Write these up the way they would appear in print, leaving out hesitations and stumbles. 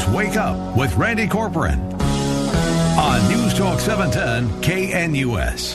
Wake Up with Randy Corcoran on News Talk 710 KNUS.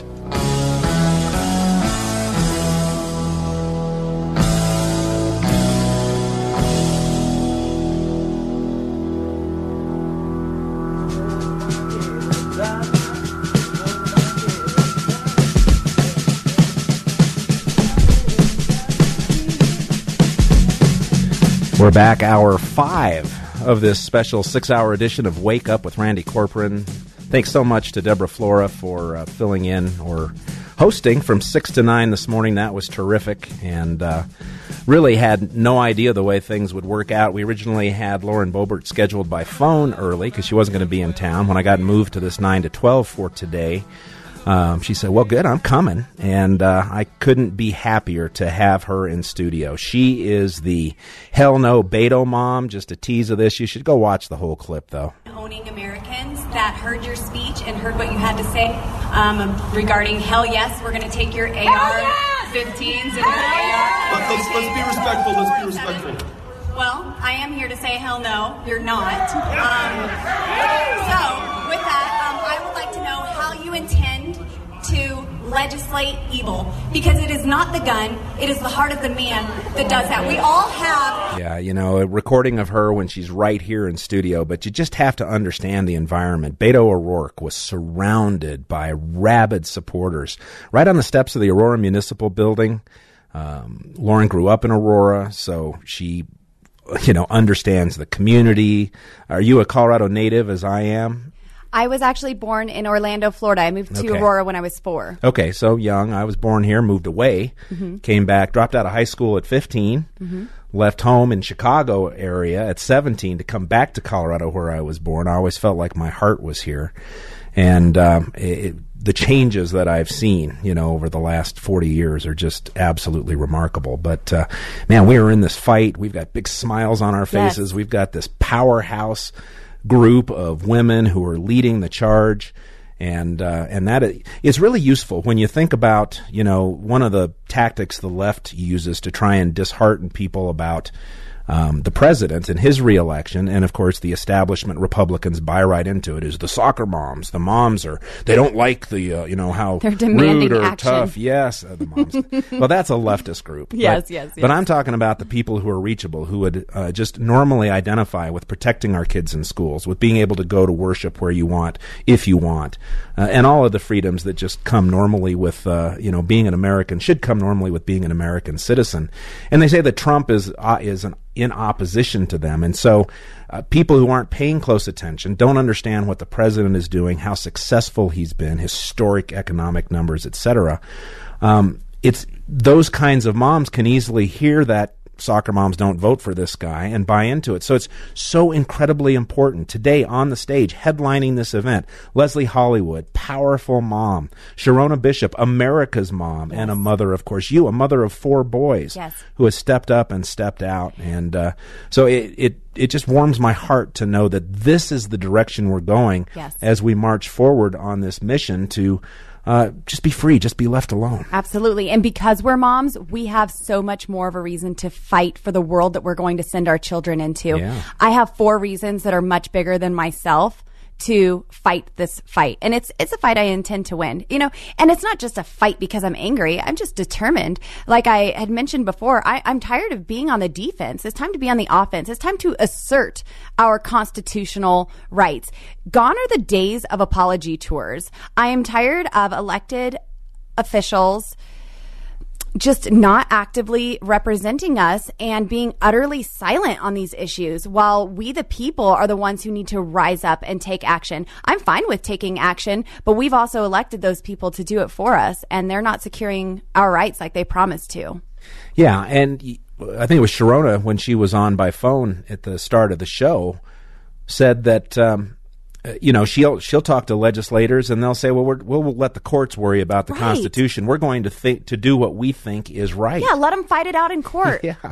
We're back, hour 5 of this special 6-hour edition of Wake Up with Randy Corcoran. Thanks so much to Deborah Flora for filling in or hosting from 6 to 9 this morning. That was terrific, and really had no idea the way things would work out. We originally had Lauren Boebert scheduled by phone early because she wasn't going to be in town. When I got moved to this 9 to 12 for today, she said, well, good, I'm coming. And I couldn't be happier to have her in studio. She is the Hell No Beto mom. Just a tease of this. You should go watch the whole clip, though. Owning Americans that heard your speech and heard what you had to say regarding hell yes, we're going to take your AR-15s and your AR. Let's be respectful. Let's be respectful. Well, I am here to say hell no, you're not. So, with that, I would like to know how you intend to legislate evil, because it is not the gun, it is the heart of the man that does that. We all have... Yeah, you know, a recording of her when she's right here in studio, but you just have to understand the environment. Beto O'Rourke was surrounded by rabid supporters right on the steps of the Aurora Municipal Building. Lauren grew up in Aurora, so she... understands the community. Are you a Colorado native, as I am? I was actually born in Orlando, Florida. I moved to Aurora when I was 4. Okay, so young. I was born here, moved away, came back, dropped out of high school at 15, left home in Chicago area at 17 to come back to Colorado where I was born. I always felt like my heart was here. And the changes that I've seen, over the last 40 years are just absolutely remarkable. But, man, we are in this fight. We've got big smiles on our faces. Yes. We've got this powerhouse group of women who are leading the charge. And that is really useful when you think about, one of the tactics the left uses to try and dishearten people about the president and his reelection, and of course the establishment Republicans buy right into it, is the soccer moms. The moms they don't like the, how they're demanding rude or action. tough. Yes, the moms. Well, that's a leftist group. Yes. But I'm talking about the people who are reachable, who would just normally identify with protecting our kids in schools, with being able to go to worship where you want, if you want, and all of the freedoms that just come normally with, being an American, should come normally with being an American citizen. And they say that Trump is in opposition to them. And so people who aren't paying close attention don't understand what the president is doing, how successful he's been, historic economic numbers, etc. It's those kinds of moms can easily hear that soccer moms don't vote for this guy and buy into it. So it's so incredibly important. Today on the stage, headlining this event, Leslie Hollywood, powerful mom, Sharona Bishop, America's mom, and a mother, of course, a mother of 4 boys, who has stepped up and stepped out. And so it just warms my heart to know that this is the direction we're going as we march forward on this mission to just be free, just be left alone. Absolutely. And because we're moms, we have so much more of a reason to fight for the world that we're going to send our children into. Yeah. I have 4 reasons that are much bigger than myself to fight this fight. And it's a fight I intend to win, and it's not just a fight because I'm angry. I'm just determined. Like I had mentioned before, I'm tired of being on the defense. It's time to be on the offense. It's time to assert our constitutional rights. Gone are the days of apology tours. I am tired of elected officials just not actively representing us and being utterly silent on these issues, while we, the people, are the ones who need to rise up and take action. I'm fine with taking action, but we've also elected those people to do it for us, and they're not securing our rights like they promised to. Yeah, and I think it was Sharona, when she was on by phone at the start of the show, said that she'll talk to legislators and they'll say, well, we'll let the courts worry about the Constitution. We're going to do what we think is right. Yeah, let them fight it out in court. Yeah.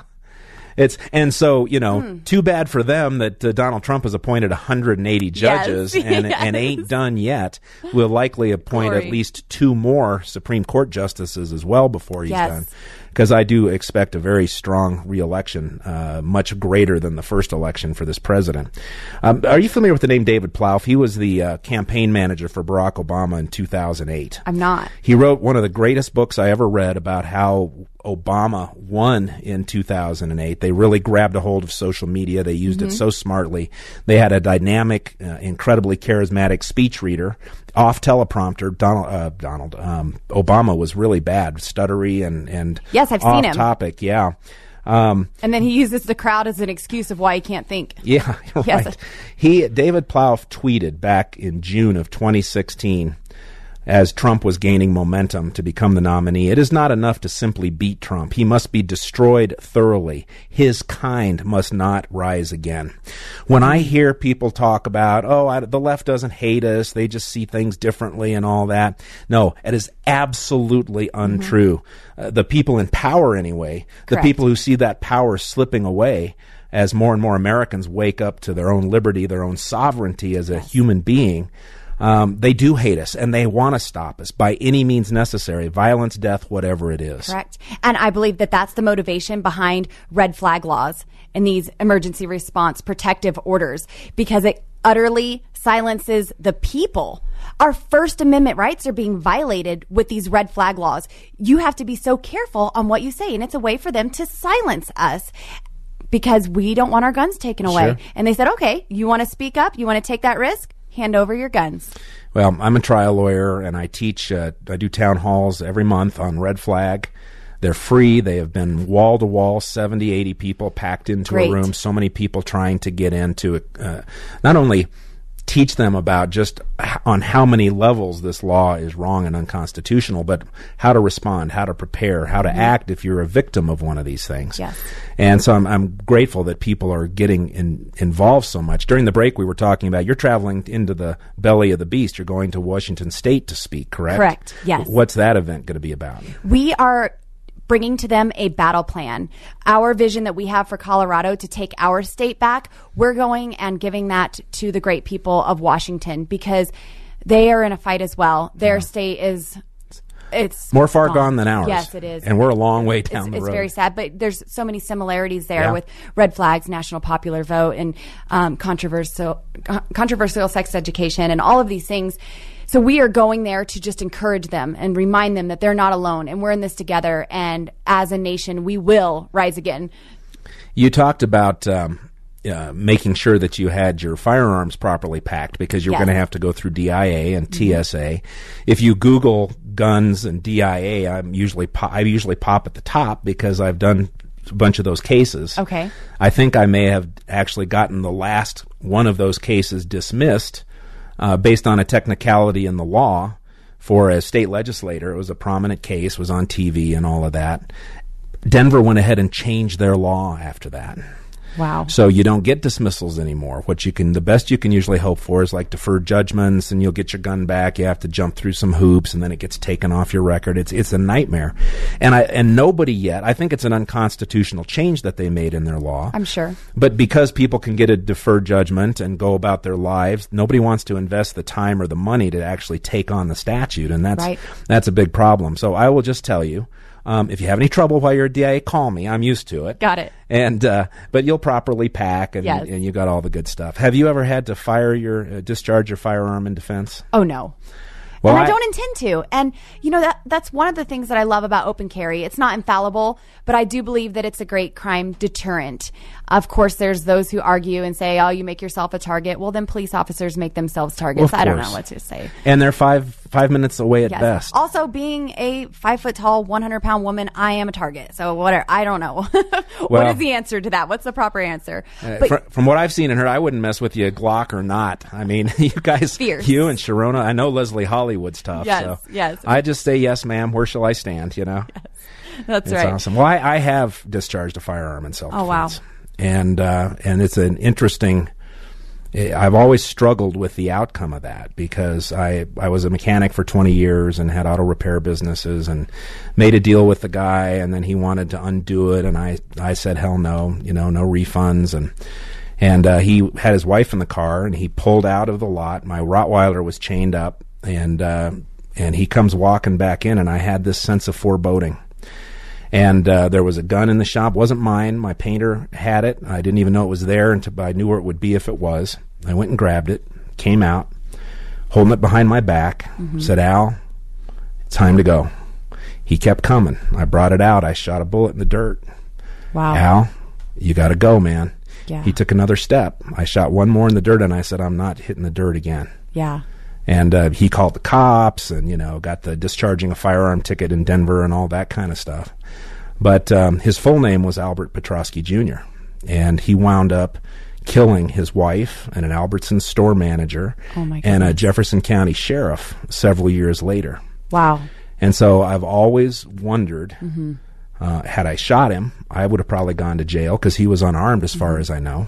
Too bad for them that Donald Trump has appointed 180 judges and ain't done yet. We'll likely appoint at least 2 more Supreme Court justices as well before he's done. because I do expect a very strong reelection, much greater than the first election for this president. Are you familiar with the name David Plouffe? He was the campaign manager for Barack Obama in 2008. I'm not. He wrote one of the greatest books I ever read about how Obama won in 2008. They really grabbed a hold of social media. They used it so smartly. They had a dynamic, incredibly charismatic speech reader. Off teleprompter, Obama was really bad, stuttery and yes, I've seen him. Off topic, yeah. And then he uses the crowd as an excuse of why he can't think. Yeah, right. Yes. David Plouffe tweeted back in June of 2016, as Trump was gaining momentum to become the nominee, "It is not enough to simply beat Trump. He must be destroyed thoroughly. His kind must not rise again." When I hear people talk about, the left doesn't hate us, they just see things differently and all that, no, it is absolutely untrue. The people in power anyway, the Correct. people who see that power slipping away as more and more Americans wake up to their own liberty, their own sovereignty as a human being, they do hate us, and they want to stop us by any means necessary, violence, death, whatever it is. Correct. And I believe that that's the motivation behind red flag laws and these emergency response protective orders, because it utterly silences the people. Our First Amendment rights are being violated with these red flag laws. You have to be so careful on what you say, and it's a way for them to silence us, because we don't want our guns taken away. Sure. And they said, okay, you want to speak up? You want to take that risk? Hand over your guns. Well, I'm a trial lawyer, and I teach, I do town halls every month on red flag. They're free. They have been wall to wall, 70, 80 people packed into Great. a room, so many people trying to get into it. Not only teach them about just on how many levels this law is wrong and unconstitutional, but how to respond, how to prepare, how to act if you're a victim of one of these things. Yes. And so I'm grateful that people are getting involved so much. During the break, we were talking about you're traveling into the belly of the beast. You're going to Washington State to speak, correct? Correct, yes. What's that event going to be about? We are bringing to them a battle plan. Our vision that we have for Colorado to take our state back, we're going and giving that to the great people of Washington, because they are in a fight as well. Their state is... It's more far gone than ours. Yes, it is. And we're a long way down the road. It's very sad, but there's so many similarities there Yeah. with red flags, national popular vote, and controversial sex education, and all of these things. So we are going there to just encourage them and remind them that they're not alone, and we're in this together. And as a nation, we will rise again. You talked about making sure that you had your firearms properly packed, because you're Yes. going to have to go through DIA and TSA. If you Google guns and DIA, I usually pop at the top, because I've done a bunch of those cases. Okay. I think I may have actually gotten the last one of those cases dismissed based on a technicality in the law for a state legislator. It was a prominent case, was on TV and all of that. Denver went ahead and changed their law after that. Wow. So you don't get dismissals anymore. The best you can usually hope for is like deferred judgments, and you'll get your gun back. You have to jump through some hoops, and then it gets taken off your record. It's a nightmare. And nobody yet, I think it's an unconstitutional change that they made in their law. I'm sure. But because people can get a deferred judgment and go about their lives, nobody wants to invest the time or the money to actually take on the statute, and that's a big problem. So I will just tell you, if you have any trouble while you're at DIA, call me. I'm used to it. Got it. And but you'll properly pack, and, Yes. and you got all the good stuff. Have you ever had to discharge your firearm in defense? Oh, no. Well, and I don't intend to. And, that's one of the things that I love about open carry. It's not infallible, but I do believe that it's a great crime deterrent. Of course, there's those who argue and say, you make yourself a target. Well, then police officers make themselves targets. Well, I don't know course. what to say. And they're five minutes away at Yes. best. Also, being a 5 foot tall, 100-pound woman, I am a target. So whatever. I don't know. What Well, is the answer to that? What's the proper answer? But from what I've seen and heard, I wouldn't mess with you, Glock or not. I mean, you guys, Fierce. you and Sharona, I know Leslie Hollywood's tough. Yes, so yes. I just say, yes, ma'am, where shall I stand, that's It's right. awesome. Well, I have discharged a firearm in self-defense. Oh, wow. And it's an interesting... I've always struggled with the outcome of that, because I was a mechanic for 20 years and had auto repair businesses, and made a deal with the guy, and then he wanted to undo it, and I said, hell no, no refunds. And he had his wife in the car, and he pulled out of the lot. My Rottweiler was chained up, and he comes walking back in, and I had this sense of foreboding. And there was a gun in the shop. It wasn't mine. My painter had it. I didn't even know it was there until I knew where it would be if it was. I went and grabbed it, came out, holding it behind my back, said, Al, it's time to go. He kept coming. I brought it out. I shot a bullet in the dirt. Wow. Al, you got to go, man. Yeah. He took another step. I shot one more in the dirt, and I said, I'm not hitting the dirt again. Yeah. And he called the cops and, got the discharging a firearm ticket in Denver and all that kind of stuff. But his full name was Albert Petrosky Jr., and he wound up killing his wife and an Albertsons store manager and a Jefferson County sheriff several years later. Wow. And so I've always wondered, had I shot him, I would have probably gone to jail because he was unarmed as far as I know.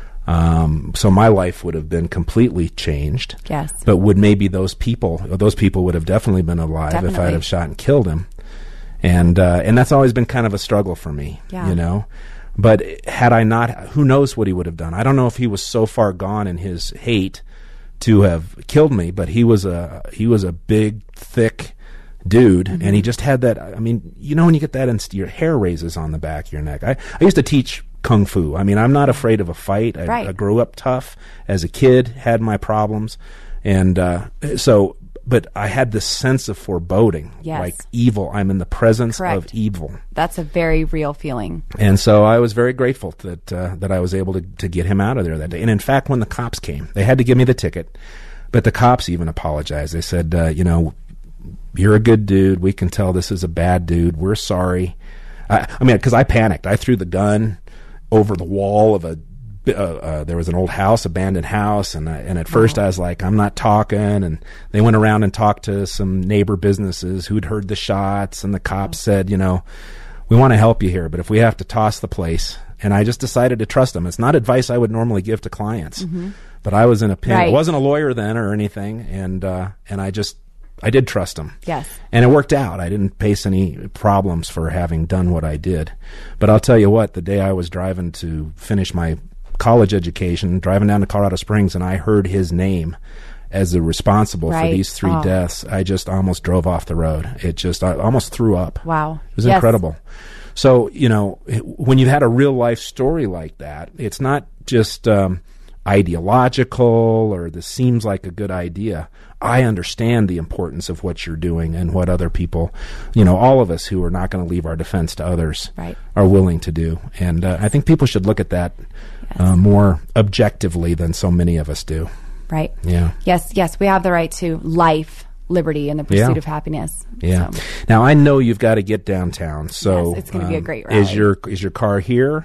So my life would have been completely changed. Yes. But would maybe those people would have definitely been alive if I'd have shot and killed him. And that's always been kind of a struggle for me, But had I not, who knows what he would have done? I don't know if he was so far gone in his hate to have killed me, but he was a big, thick dude, and he just had that. I mean, when you get that, your hair raises on the back of your neck. I used to teach kung fu. I mean, I'm not afraid of a fight. I grew up tough as a kid, had my problems, and but I had this sense of foreboding, like evil. I'm in the presence of evil. That's a very real feeling. And so I was very grateful that I was able to get him out of there that day. And in fact, when the cops came, they had to give me the ticket, but the cops even apologized. They said, you're a good dude. We can tell this is a bad dude. We're sorry. Because I panicked. I threw the gun over the wall of there was an old house, abandoned house, and at first I was like, I'm not talking, and they went around and talked to some neighbor businesses who'd heard the shots, and the cops said, we want to help you here, but if we have to toss the place. And I just decided to trust them. It's not advice I would normally give to clients, but I was in a pin. I wasn't a lawyer then or anything, and I did trust them. Yes. And it worked out. I didn't face any problems for having done what I did. But I'll tell you what, the day I was driving to finish my college education, driving down to Colorado Springs, and I heard his name as the responsible for these 3 deaths, I just almost drove off the road. I almost threw up. Wow. It was incredible. So, when you've had a real life story like that, it's not just ideological or this seems like a good idea. I understand the importance of what you're doing and what other people, all of us who are not going to leave our defense to others are willing to do. And I think people should look at that more objectively than so many of us do. Right. Yeah. Yes, we have the right to life, liberty, and the pursuit of happiness. Yeah. So. Now, I know you've got to get downtown, so it's going to be a great ride. Is your car here?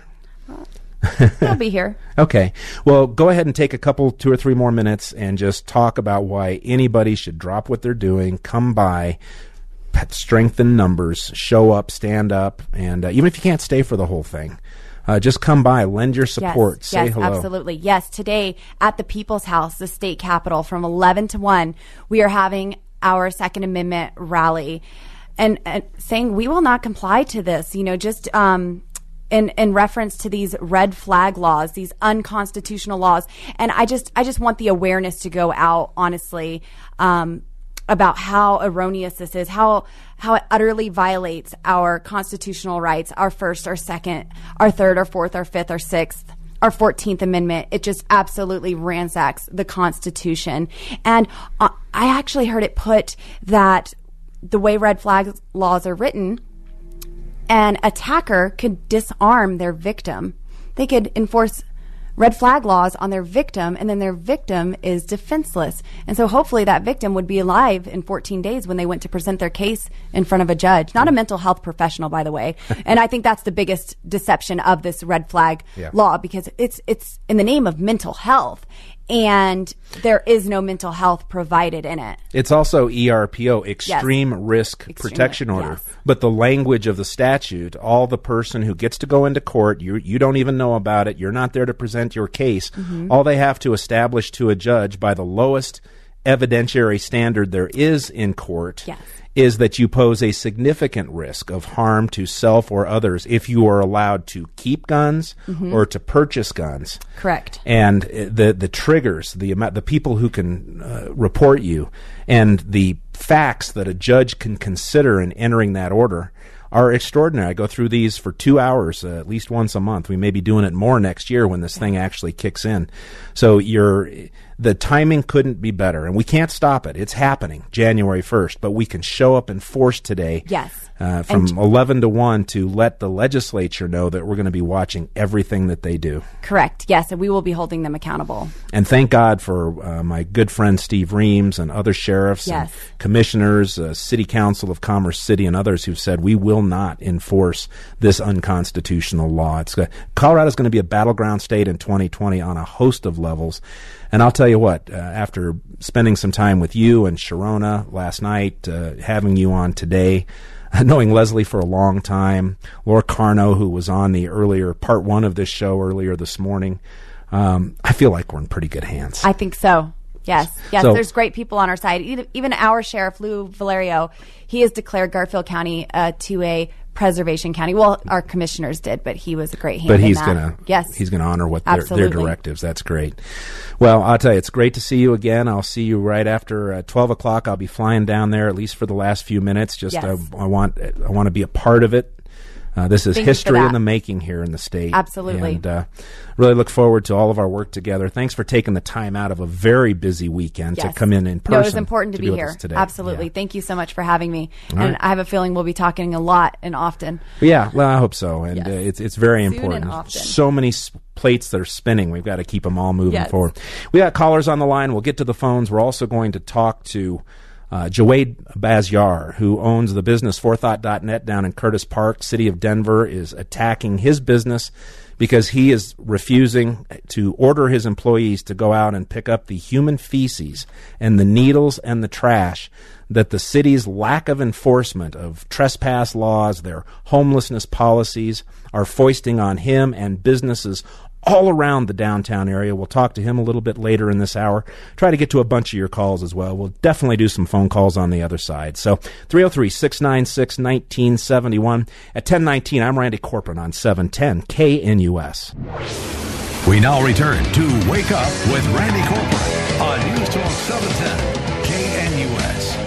I'll be here. Okay. Well, go ahead and take 2 or 3 more minutes and just talk about why anybody should drop what they're doing, come by, strengthen numbers, show up, stand up, and even if you can't stay for the whole thing, just come by, lend your support, say hello. Yes, absolutely. Yes, today at the People's House, the state capitol, from 11 to 1, we are having our Second Amendment rally and saying we will not comply to this, just in reference to these red flag laws, these unconstitutional laws. And I just want the awareness to go out, honestly, about how erroneous this is, how it utterly violates our constitutional rights, our First, our Second, our Third, our Fourth, our Fifth, our Sixth, our 14th Amendment. It just absolutely ransacks the Constitution. And I actually heard it put that the way red flag laws are written, an attacker could disarm their victim. They could enforce red flag laws on their victim, and then their victim is defenseless. And so hopefully that victim would be alive in 14 days when they went to present their case in front of a judge. Not a mental health professional, by the way. And I think that's the biggest deception of this red flag law, because it's in the name of mental health. And there is no mental health provided in it. It's also ERPO, Extreme Risk Protection Order. Yes. But the language of the statute, all the person who gets to go into court, you don't even know about it, you're not there to present your case. All they have to establish to a judge by the lowest evidentiary standard there is in court is that you pose a significant risk of harm to self or others if you are allowed to keep guns or to purchase guns. Correct. And the triggers, the people who can report you, and the facts that a judge can consider in entering that order are extraordinary. I go through these for 2 hours at least once a month. We may be doing it more next year when this thing actually kicks in. So the timing couldn't be better, and we can't stop it. It's happening January 1st, but we can show up in force today. Yes. From 11 to 1 to let the legislature know that we're going to be watching everything that they do. Correct. Yes, and we will be holding them accountable. And thank God for my good friend Steve Reams and other sheriffs and commissioners, City Council of Commerce City, and others who've said we will not enforce this unconstitutional law. Colorado's going to be a battleground state in 2020 on a host of levels. And I'll tell you what, after spending some time with you and Sharona last night, having you on today, knowing Leslie for a long time, Laura Carno, who was on the earlier part one of this show earlier this morning, I feel like we're in pretty good hands. I think so. Yes. So, there's great people on our side. Even our sheriff, Lou Valerio, he has declared Garfield County to a preservation county. Well, our commissioners did, but he was a great hand. But he's going to honor what their directives. That's great. Well, I'll tell you, it's great to see you again. I'll see you right after 12 o'clock. I'll be flying down there at least for the last few minutes. I want to be a part of it. This is history in the making here in the state. Absolutely. And really look forward to all of our work together. Thanks for taking the time out of a very busy weekend to come in person. No, it was important to be here. Today. Absolutely. Yeah. Thank you so much for having me. All and right. I have a feeling we'll be talking a lot and often. Yeah, well, I hope so. And it's very Soon important. and often. So many plates that are spinning. We've got to keep them all moving forward. We got callers on the line. We'll get to the phones. We're also going to talk to Jawed Bazyar, who owns the business Forethought.net down in Curtis Park. City of Denver is attacking his business because he is refusing to order his employees to go out and pick up the human feces and the needles and the trash that the city's lack of enforcement of trespass laws, their homelessness policies, are foisting on him and businesses all around the downtown area. We'll talk to him a little bit later in this hour. Try to get to a bunch of your calls as well. We'll definitely do some phone calls on the other side. So 303-696-1971. At 10:19, I'm Randy Corcoran on 710 KNUS. We now return to Wake Up with Randy Corcoran on News Talk 710 KNUS.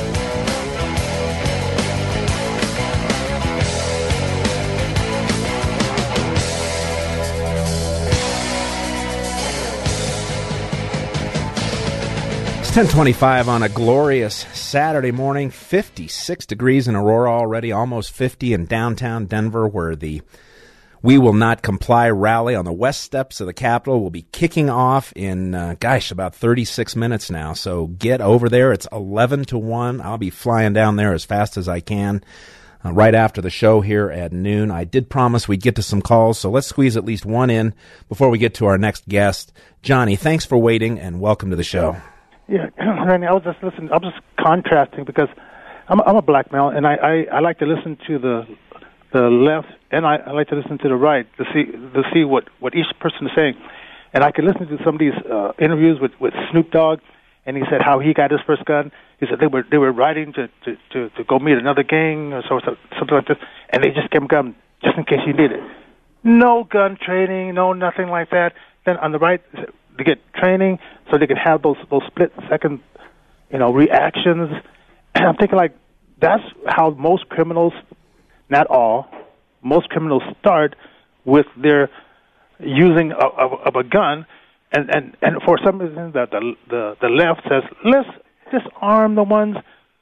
It's 10:25 on a glorious Saturday morning. 56 degrees in Aurora already, almost 50 in downtown Denver, where the We Will Not Comply rally on the west steps of the Capitol will be kicking off in, about 36 minutes now. So get over there. It's 11 to 1. I'll be flying down there as fast as I can right after the show here at noon. I did promise we'd get to some calls, so let's squeeze at least one in before we get to our next guest. Johnny, thanks for waiting, and welcome to the show. Yeah, Randy, I was just listening. I'm just contrasting because I'm a black male, and I like to listen to the left, and I like to listen to the right to see what each person is saying. And I could listen to some of these interviews with Snoop Dogg, and he said how he got his first gun. He said they were riding to go meet another gang or something like this, and they just gave him a gun just in case he needed it. No gun training, no nothing like that. Then on the right, they get training so they can have those split-second, reactions. And I'm thinking, like, that's how most criminals, not all, most criminals start with their using of a gun. And for some reason, the left says, let's disarm the ones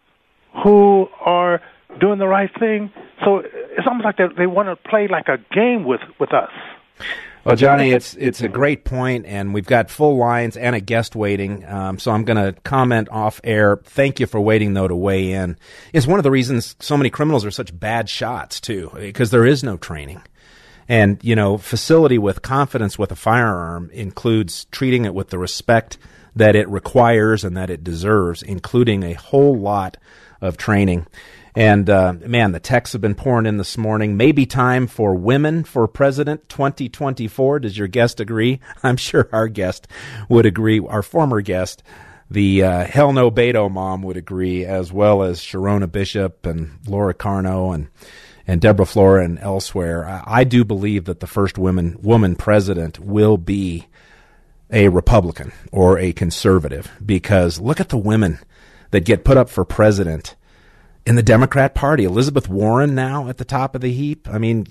who are doing the right thing. So it's almost like they want to play like a game with us. Well, Johnny, it's a great point, and we've got full lines and a guest waiting, so I'm going to comment off air. Thank you for waiting, though, to weigh in. It's one of the reasons so many criminals are such bad shots, too, because there is no training. And, facility with confidence with a firearm includes treating it with the respect that it requires and that it deserves, including a whole lot of training. And, the texts have been pouring in this morning. Maybe time for Women for President 2024. Does your guest agree? I'm sure our guest would agree. Our former guest, the Hell No Beto mom, would agree, as well as Sharona Bishop and Laura Carno and Deborah Flora and elsewhere. I do believe that the first woman president will be a Republican or a conservative, because look at the women that get put up for president in the Democrat Party. Elizabeth Warren now at the top of the heap. I mean,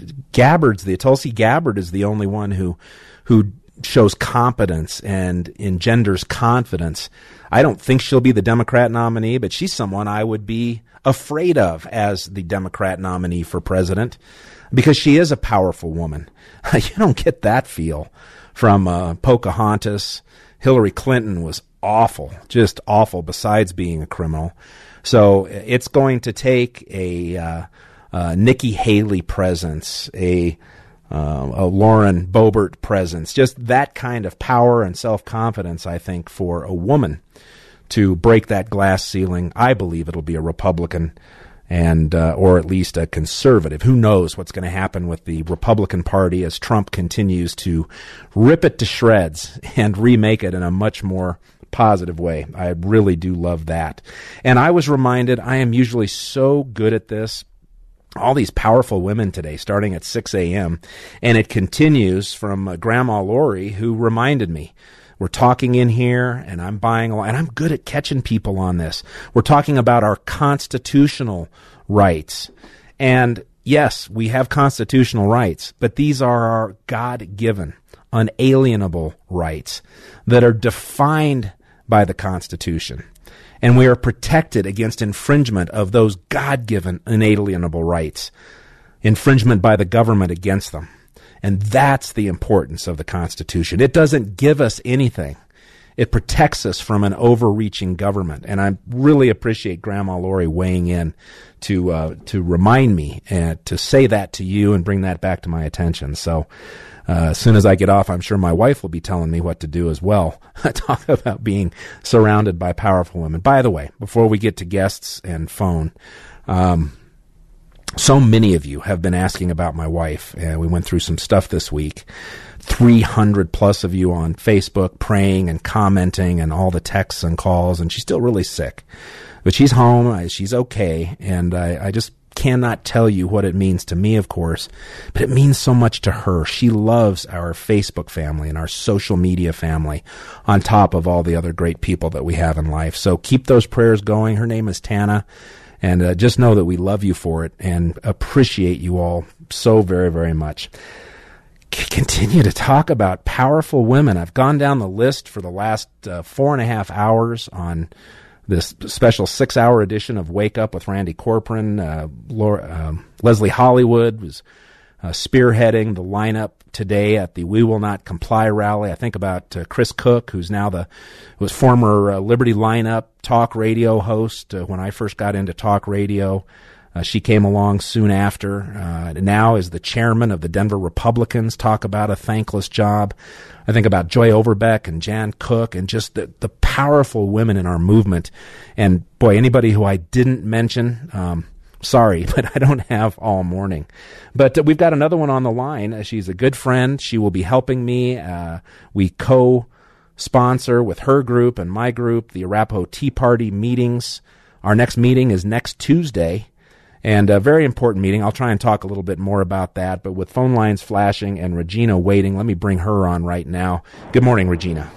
Tulsi Gabbard is the only one who shows competence and engenders confidence. I don't think she'll be the Democrat nominee, but she's someone I would be afraid of as the Democrat nominee for president, because she is a powerful woman. You don't get that feel from Pocahontas. Hillary Clinton was awful, just awful, besides being a criminal. So it's going to take a Nikki Haley presence, a Lauren Boebert presence, just that kind of power and self-confidence, I think, for a woman to break that glass ceiling. I believe it'll be a Republican and or at least a conservative. Who knows what's going to happen with the Republican Party as Trump continues to rip it to shreds and remake it in a much more positive way. I really do love that. And I was reminded, I am usually so good at this, all these powerful women today, starting at 6 a.m., and it continues from Grandma Lori, who reminded me. We're talking in here, and I'm buying a lot, and I'm good at catching people on this. We're talking about our constitutional rights. And yes, we have constitutional rights, but these are our God-given, unalienable rights that are defined by the Constitution. And we are protected against infringement of those God-given, inalienable rights, infringement by the government against them. And that's the importance of the Constitution. It doesn't give us anything. It protects us from an overreaching government. And I really appreciate Grandma Lori weighing in to remind me and to say that to you and bring that back to my attention. So as soon as I get off, I'm sure my wife will be telling me what to do as well. Talk about being surrounded by powerful women. By the way, before we get to guests and phone, so many of you have been asking about my wife. We went through some stuff this week. 300 plus of you on Facebook praying and commenting and all the texts and calls, and she's still really sick. But she's home, she's okay, and I just cannot tell you what it means to me, of course, but it means so much to her. She loves our Facebook family and our social media family on top of all the other great people that we have in life. So keep those prayers going. Her name is Tana. And just know that we love you for it and appreciate you all so very, very much. Continue to talk about powerful women. I've gone down the list for the last 4.5 hours on this special 6-hour edition of Wake Up with Randy Corcoran. Leslie Hollywood was spearheading the lineup today at the We Will Not Comply rally. I think about Chris Cook, who's now was former Liberty lineup talk radio host when I first got into talk radio. She came along soon after. Now is the chairman of the Denver Republicans. Talk about a thankless job. I think about Joy Overbeck and Jan Cook and just the powerful women in our movement. And boy, anybody who I didn't mention, sorry, but I don't have all morning. But we've got another one on the line. She's a good friend. She will be helping me. We co-sponsor with her group and my group the Arapahoe Tea Party meetings. Our next meeting is next Tuesday, and a very important meeting. I'll try and talk a little bit more about that. But with phone lines flashing and Regina waiting, let me bring her on right now. Good morning, Regina.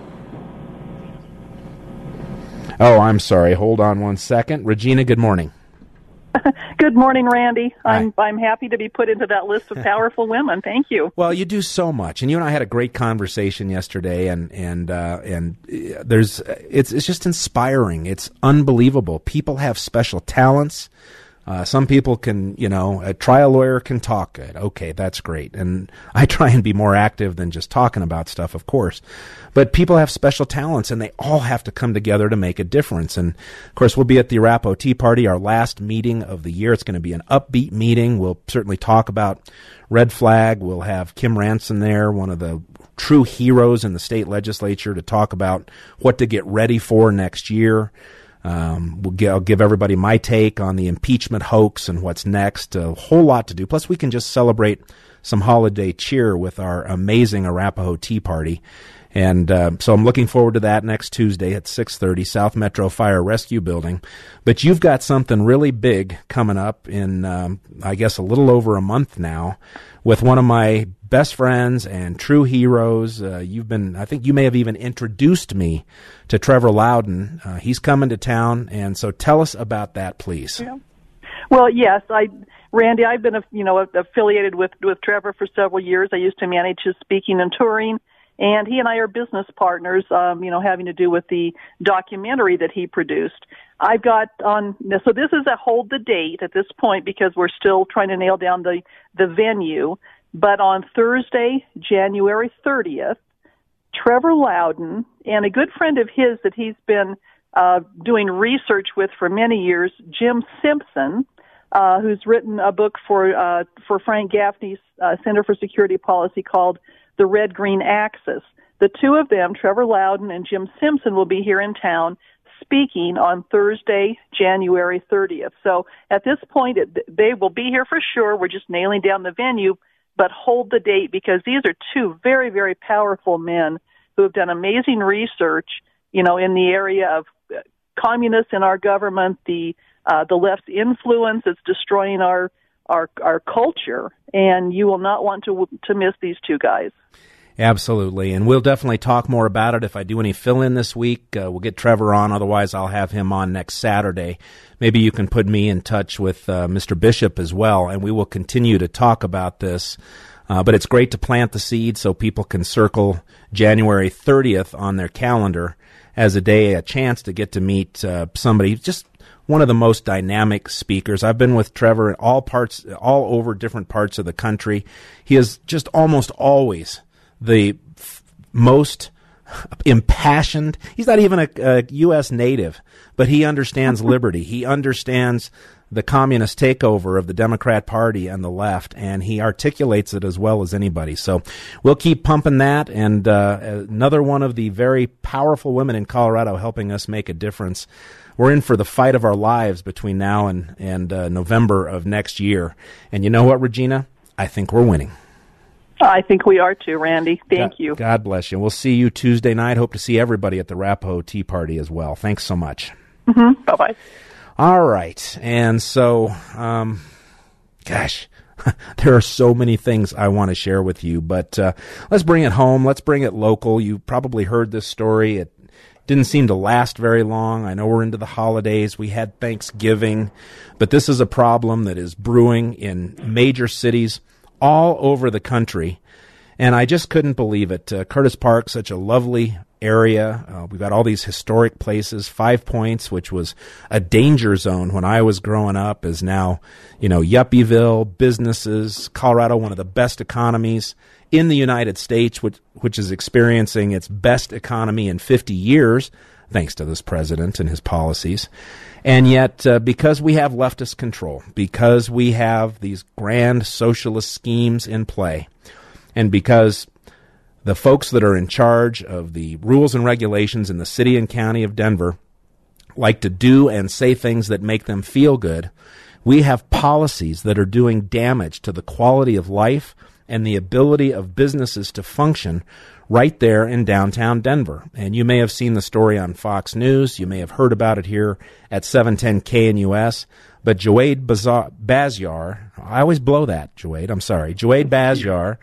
Oh, I'm sorry. Hold on one second. Regina, good morning. Good morning, Randy. I'm happy to be put into that list of powerful women. Thank you. Well, you do so much, and you and I had a great conversation yesterday, and it's just inspiring. It's unbelievable. People have special talents. Some people can, a trial lawyer can talk good. Okay, that's great. And I try and be more active than just talking about stuff, of course. But people have special talents, and they all have to come together to make a difference. And, of course, we'll be at the Arapahoe Tea Party, our last meeting of the year. It's going to be an upbeat meeting. We'll certainly talk about Red Flag. We'll have Kim Ranson there, one of the true heroes in the state legislature, to talk about what to get ready for next year. I'll give everybody my take on the impeachment hoax and what's next. A whole lot to do. Plus, we can just celebrate some holiday cheer with our amazing Arapahoe Tea Party. And so I'm looking forward to that next Tuesday at 6:30, South Metro Fire Rescue Building. But you've got something really big coming up in, I guess, a little over a month now with one of my best friends and true heroes. I think you may have even introduced me to Trevor Loudon. He's coming to town, and so tell us about that, please. Yeah. Well, yes, Randy, I've been affiliated with Trevor for several years. I used to manage his speaking and touring, and he and I are business partners, having to do with the documentary that he produced. I've got so this is a hold the date at this point because we're still trying to nail down the venue. But on Thursday, January 30th, Trevor Loudon and a good friend of his that he's been doing research with for many years, Jim Simpson, who's written a book for Frank Gaffney's Center for Security Policy called The Red-Green Axis. The two of them, Trevor Loudon and Jim Simpson, will be here in town speaking on Thursday, January 30th. So at this point, they will be here for sure. We're just nailing down the venue, but hold the date because these are two very, very powerful men who have done amazing research, in the area of communists in our government, the left's influence that's destroying our culture, and you will not want to miss these two guys. Absolutely, and we'll definitely talk more about it. If I do any fill-in this week, we'll get Trevor on. Otherwise, I'll have him on next Saturday. Maybe you can put me in touch with Mr. Bishop as well, and we will continue to talk about this. But it's great to plant the seed so people can circle January 30th on their calendar as a chance to get to meet somebody, just one of the most dynamic speakers. I've been with Trevor in all over different parts of the country. He is just almost always the most impassioned. He's not even a U.S. native, but he understands liberty. He understands the communist takeover of the Democrat Party and the left, and he articulates it as well as anybody. So we'll keep pumping that, and another one of the very powerful women in Colorado helping us make a difference. We're in for the fight of our lives between now and November of next year. And you know what, Regina? I think we're winning. I think we are too, Randy. Thank you. God bless you. We'll see you Tuesday night. Hope to see everybody at the Rapo Tea Party as well. Thanks so much. Mm-hmm. Bye-bye. All right. And so, there are so many things I want to share with you, but let's bring it home. Let's bring it local. You probably heard this story. It didn't seem to last very long. I know we're into the holidays. We had Thanksgiving, but this is a problem that is brewing in major cities all over the country, and I just couldn't believe it. Curtis Park, such a lovely area. We've got all these historic places. 5 Points, which was a danger zone when I was growing up, is now, Yuppieville, businesses. Colorado, one of the best economies in the United States, which is experiencing its best economy in 50 years, thanks to this president and his policies. And yet, because we have leftist control, because we have these grand socialist schemes in play, and because the folks that are in charge of the rules and regulations in the city and county of Denver like to do and say things that make them feel good, we have policies that are doing damage to the quality of life and the ability of businesses to function right there in downtown Denver. And you may have seen the story on Fox News. You may have heard about it here at 710 KNUS. But Joade Bazyar, I always blow that, Joade, I'm sorry. Joade Bazyar,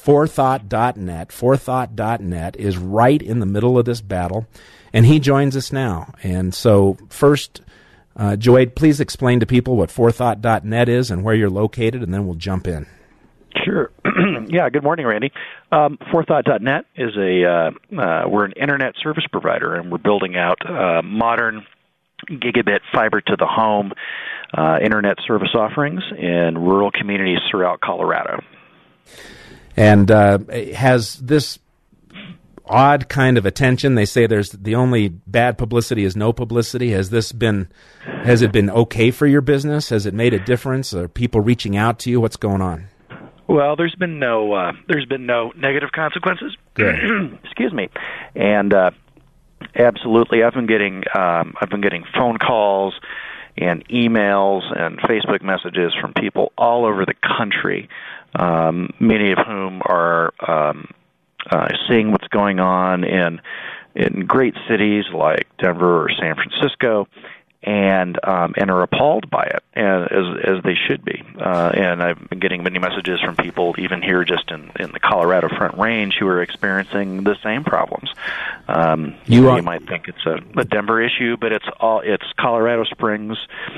forethought.net is right in the middle of this battle, and he joins us now. And so first, Joade, please explain to people what forethought.net is and where you're located, and then we'll jump in. Sure. Yeah, good morning, Randy. Forethought.net is we're an internet service provider, and we're building out modern gigabit fiber to the home internet service offerings in rural communities throughout Colorado. And has this odd kind of attention? They say there's the only bad publicity is no publicity. Has it been okay for your business? Has it made a difference? Are people reaching out to you? What's going on? Well, there's been no negative consequences. Excuse me. And absolutely, I've been getting phone calls and emails and Facebook messages from people all over the country, many of whom are seeing what's going on in great cities like Denver or San Francisco, and are appalled by it, as they should be. And I've been getting many messages from people, even here just in the Colorado Front Range, who are experiencing the same problems. You might think it's a Denver issue, but it's Colorado Springs,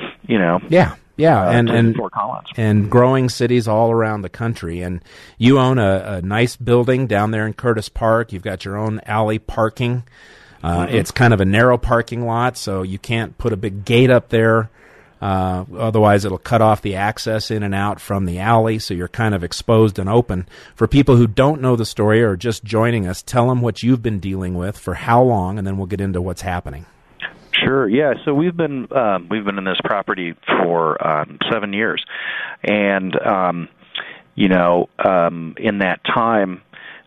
and Fort Collins, and growing cities all around the country. And you own a nice building down there in Curtis Park. You've got your own alley parking. It's kind of a narrow parking lot, so you can't put a big gate up there. Otherwise, it'll cut off the access in and out from the alley, so you're kind of exposed and open. For people who don't know the story or are just joining us, tell them what you've been dealing with for how long, and then we'll get into what's happening. Sure. Yeah. So we've been in this property for 7 years, and in that time,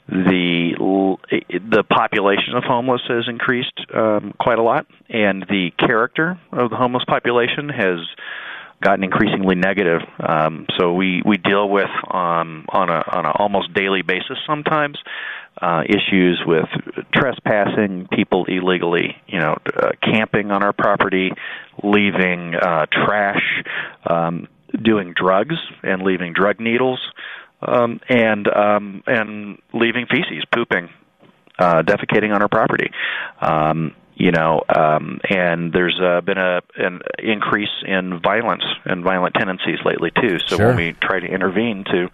the population of homeless has increased quite a lot, and the character of the homeless population has gotten increasingly negative. So we deal with on an almost daily basis sometimes issues with trespassing, people illegally, camping on our property, leaving trash, doing drugs and leaving drug needles, and leaving feces, pooping, defecating on our property. And there's been an increase in violence and violent tendencies lately too. So when we try to intervene to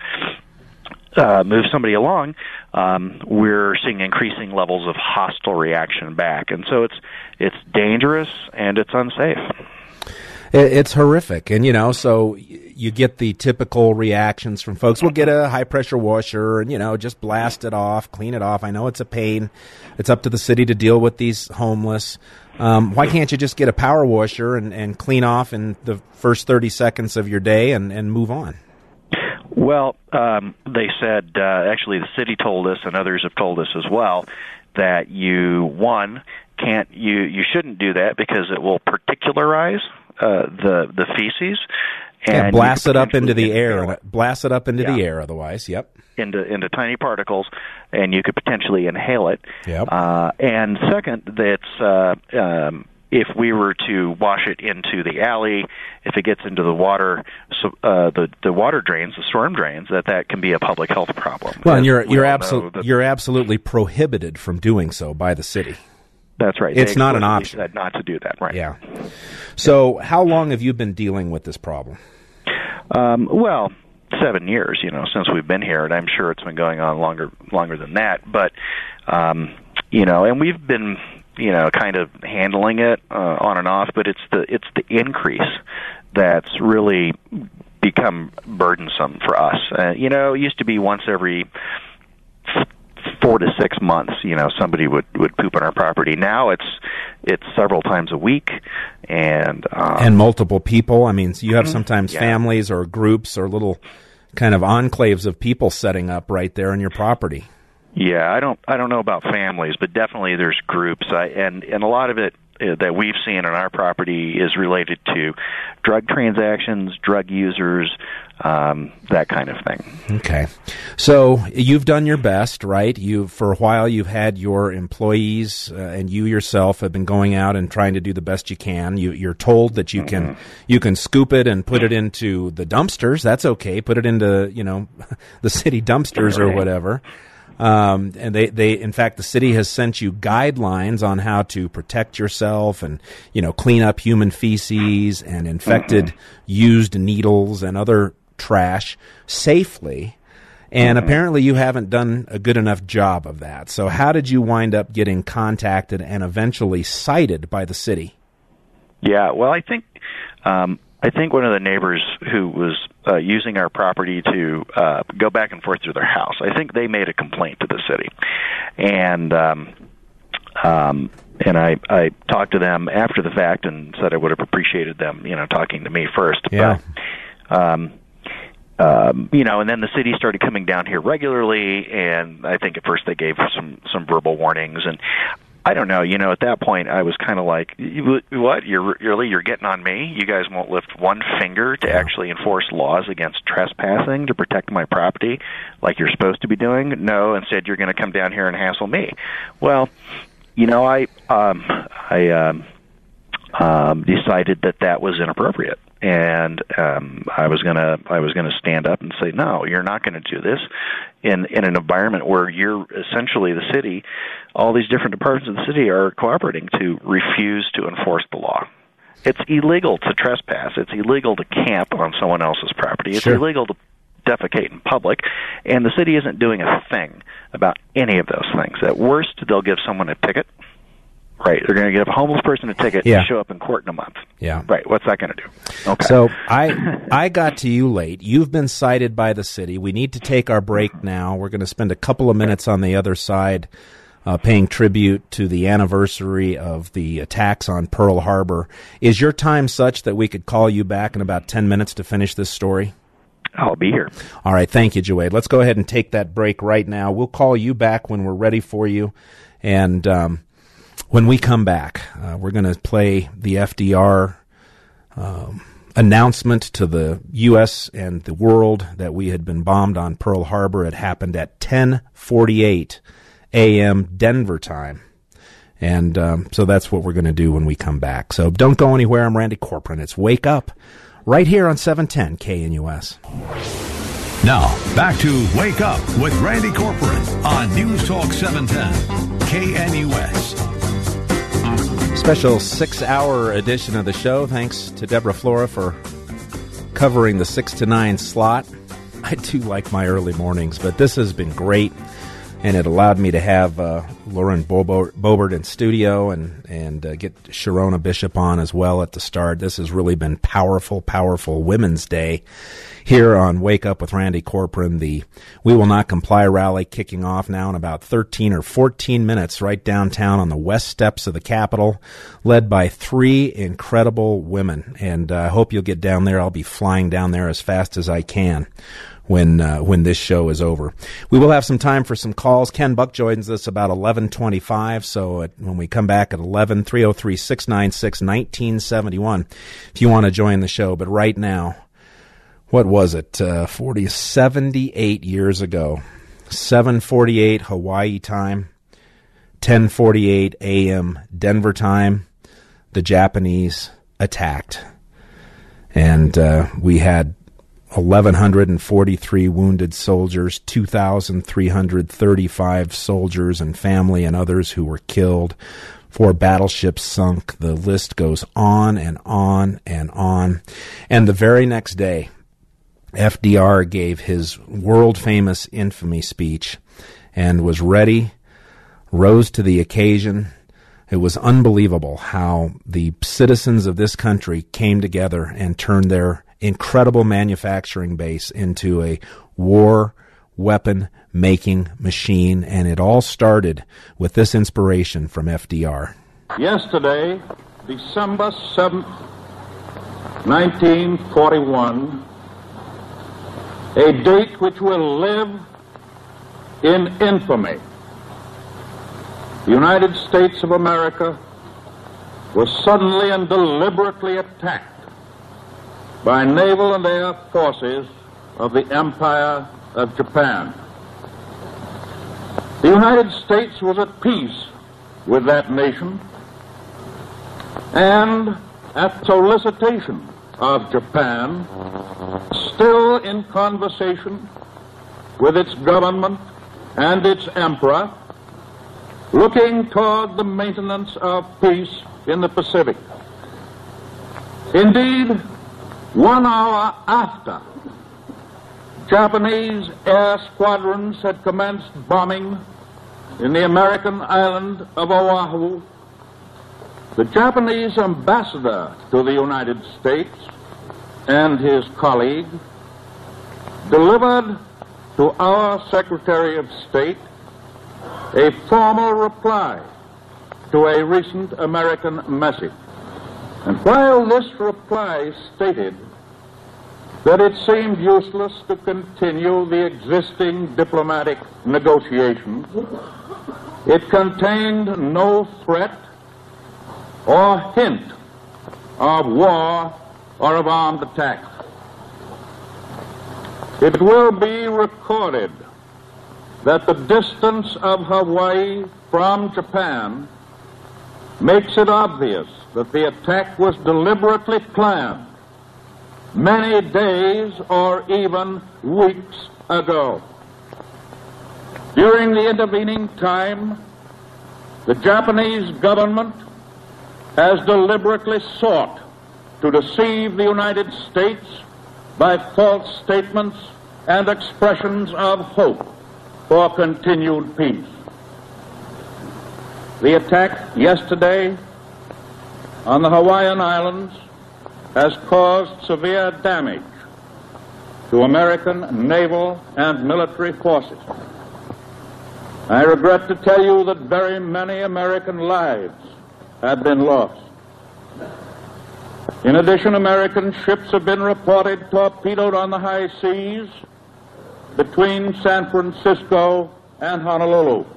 move somebody along, we're seeing increasing levels of hostile reaction back, and so it's dangerous and it's unsafe. It's horrific, and so you get the typical reactions from folks. We'll get a high-pressure washer and, just blast it off, clean it off. I know it's a pain. It's up to the city to deal with these homeless. Why can't you just get a power washer and clean off in the first 30 seconds of your day and move on? Well, they said, actually the city told us, and others have told us as well, that you shouldn't do that because it will particularize the feces. And blast it up into the air. Blast it up into the air otherwise, into tiny particles, and you could potentially inhale it. Yep. And second, that's if we were to wash it into the alley, if it gets into the water, the water drains, the storm drains, that can be a public health problem. Well, and you're absolutely prohibited from doing so by the city. That's right. It's not an option. Said not to do that, right? Yeah. So, how long have you been dealing with this problem? Well, 7 years, since we've been here, and I'm sure it's been going on longer than that. But, and we've been, kind of handling it on and off. But it's the increase that's really become burdensome for us. It used to be once every 4 to 6 months, somebody would poop on our property. Now it's several times a week, and multiple people. I mean, so you have sometimes families or groups or little kind of enclaves of people setting up right there on your property. Yeah, I don't know about families, but definitely there's groups, and a lot of it that we've seen on our property is related to drug transactions, drug users, that kind of thing. Okay. So you've done your best, right? For a while you've had your employees and you yourself have been going out and trying to do the best you can. You're told that you can scoop it and put it into the dumpsters. That's okay. Put it into, the city dumpsters or whatever. And they, in fact, the city has sent you guidelines on how to protect yourself and, clean up human feces and infected used needles and other trash safely. And apparently you haven't done a good enough job of that. So how did you wind up getting contacted and eventually cited by the city? Yeah, well, I think one of the neighbors who was using our property to go back and forth through their house, I think they made a complaint to the city, and I talked to them after the fact and said I would have appreciated them, talking to me first. Yeah. But, and then the city started coming down here regularly, and I think at first they gave some verbal warnings, and I don't know. At that point, I was kind of like, "What? You're getting on me? You guys won't lift one finger to actually enforce laws against trespassing to protect my property, like you're supposed to be doing? No, instead you're going to come down here and hassle me." Well, I decided that was inappropriate, and I was gonna stand up and say, no, you're not going to do this in an environment where you're essentially the city. All these different departments of the city are cooperating to refuse to enforce the law. It's illegal to trespass. It's illegal to camp on someone else's property. It's illegal to defecate in public, and the city isn't doing a thing about any of those things. At worst, they'll give someone a ticket. Right, they're going to give a homeless person a ticket to show up in court in a month. Yeah. Right, what's that going to do? Okay. So I got to you late. You've been cited by the city. We need to take our break now. We're going to spend a couple of minutes on the other side paying tribute to the anniversary of the attacks on Pearl Harbor. Is your time such that we could call you back in about 10 minutes to finish this story? I'll be here. All right, thank you, Joade. Let's go ahead and take that break right now. We'll call you back when we're ready for you. And when we come back, we're going to play the FDR announcement to the U.S. and the world that we had been bombed on Pearl Harbor. It happened at 10:48 a.m. Denver time. And so that's what we're going to do when we come back. So don't go anywhere. I'm Randy Corcoran. It's Wake Up right here on 710 KNUS. Now, back to Wake Up with Randy Corcoran on News Talk 710 KNUS. Special 6-hour edition of the show. Thanks to Deborah Flora for covering the 6 to 9 slot. I do like my early mornings, but this has been great, and it allowed me to have Lauren Boebert in studio and get Sharona Bishop on as well at the start. This has really been powerful, powerful Women's Day here on Wake Up with Randy Corcoran. The We Will Not Comply rally kicking off now in about 13 or 14 minutes right downtown on the west steps of the Capitol, led by 3 incredible women. And I hope you'll get down there. I'll be flying down there as fast as I can when this show is over. We will have some time for some calls. Ken Buck joins us about 11:25, so when we come back at 11, 303-696-1971 if you want to join the show. But right now, what was it, 78 years ago, 7:48 Hawaii time, 10:48 a.m. Denver time, the Japanese attacked. And we had 1,143 wounded soldiers, 2,335 soldiers and family and others who were killed, 4 battleships sunk. The list goes on and on and on. And the very next day, FDR gave his world-famous infamy speech and was ready, rose to the occasion. It was unbelievable how the citizens of this country came together and turned their incredible manufacturing base into a war weapon making machine, and it all started with this inspiration from FDR. Yesterday, December 7th, 1941, a date which will live in infamy. The United States of America was suddenly and deliberately attacked by naval and air forces of the Empire of Japan. The United States was at peace with that nation, and at solicitation of Japan, still in conversation with its government and its emperor, looking toward the maintenance of peace in the Pacific. Indeed, 1 hour after Japanese air squadrons had commenced bombing in the American island of Oahu, the Japanese ambassador to the United States and his colleague delivered to our Secretary of State a formal reply to a recent American message. And while this reply stated that it seemed useless to continue the existing diplomatic negotiations, it contained no threat or hint of war or of armed attack. It will be recorded that the distance of Hawaii from Japan makes it obvious that the attack was deliberately planned many days or even weeks ago. During the intervening time, the Japanese government has deliberately sought to deceive the United States by false statements and expressions of hope for continued peace. The attack yesterday on the Hawaiian Islands has caused severe damage to American naval and military forces. I regret to tell you that very many American lives have been lost. In addition, American ships have been reported torpedoed on the high seas between San Francisco and Honolulu.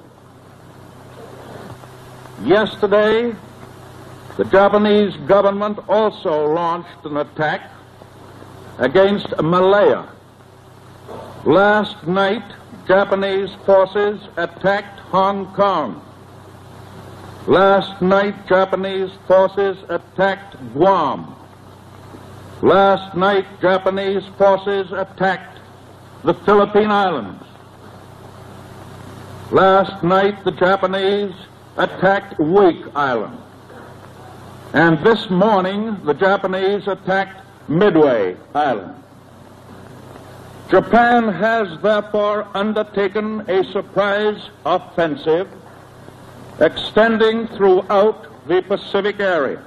Yesterday, the Japanese government also launched an attack against Malaya. Last night, Japanese forces attacked Hong Kong. Last night, Japanese forces attacked Guam. Last night, Japanese forces attacked the Philippine Islands. Last night, the Japanese attacked Wake Island. And this morning, the Japanese attacked Midway Island. Japan has therefore undertaken a surprise offensive extending throughout the Pacific area.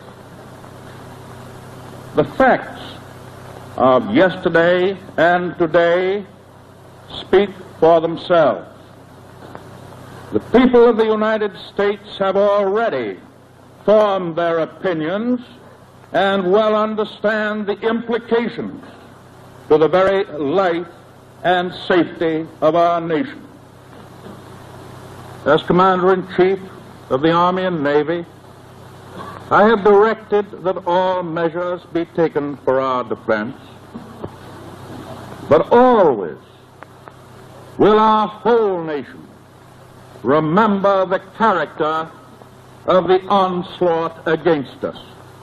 The facts of yesterday and today speak for themselves. The people of the United States have already formed their opinions and well understand the implications to the very life and safety of our nation. As Commander-in-Chief of the Army and Navy, I have directed that all measures be taken for our defense, but always will our whole nation remember the character of the onslaught against us.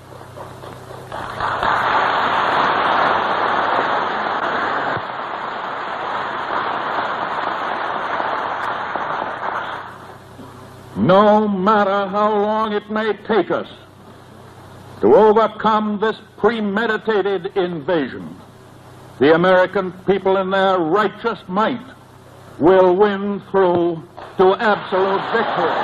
No matter how long it may take us to overcome this premeditated invasion, the American people in their righteous might will win through to absolute victory.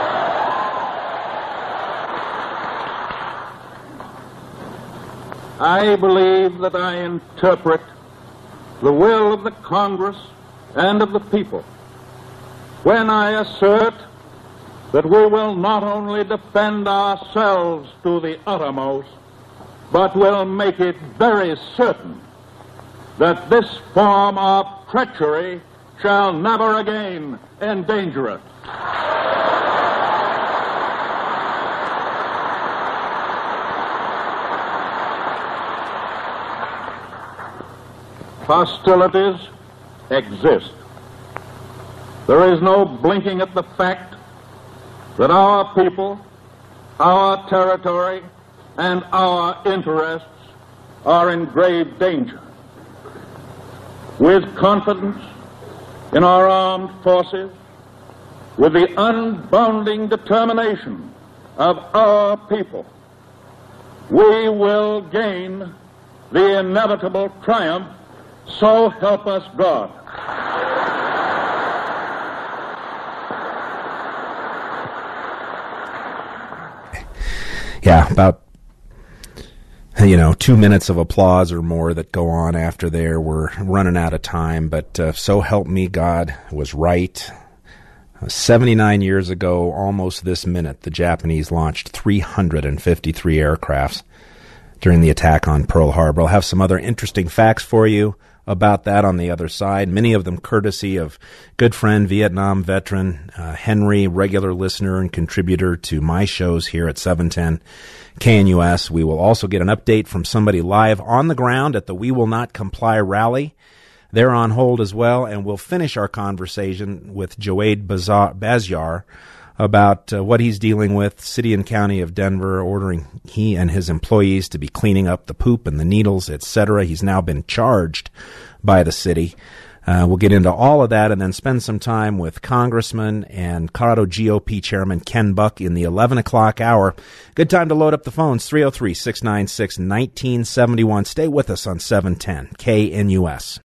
I believe that I interpret the will of the Congress and of the people when I assert that we will not only defend ourselves to the uttermost, but will make it very certain that this form of treachery shall never again endanger us. Hostilities exist. There is no blinking at the fact that our people, our territory, and our interests are in grave danger. With confidence in our armed forces, with the unbounding determination of our people, we will gain the inevitable triumph, so help us God. Yeah, about 2 minutes of applause or more that go on after there. We're running out of time, but so help me God was right. 79 years ago, almost this minute, the Japanese launched 353 aircrafts during the attack on Pearl Harbor. I'll have some other interesting facts for you about that on the other side, many of them courtesy of good friend, Vietnam veteran, Henry, regular listener and contributor to my shows here at 710 KNUS. We will also get an update from somebody live on the ground at the We Will Not Comply rally. They're on hold as well, and we'll finish our conversation with Joaid Bazyar about what he's dealing with. City and County of Denver ordering he and his employees to be cleaning up the poop and the needles, etc. He's now been charged by the city. We'll get into all of that and then spend some time with Congressman and Colorado GOP Chairman Ken Buck in the 11 o'clock hour. Good time to load up the phones, 303-696-1971. Stay with us on 710 KNUS.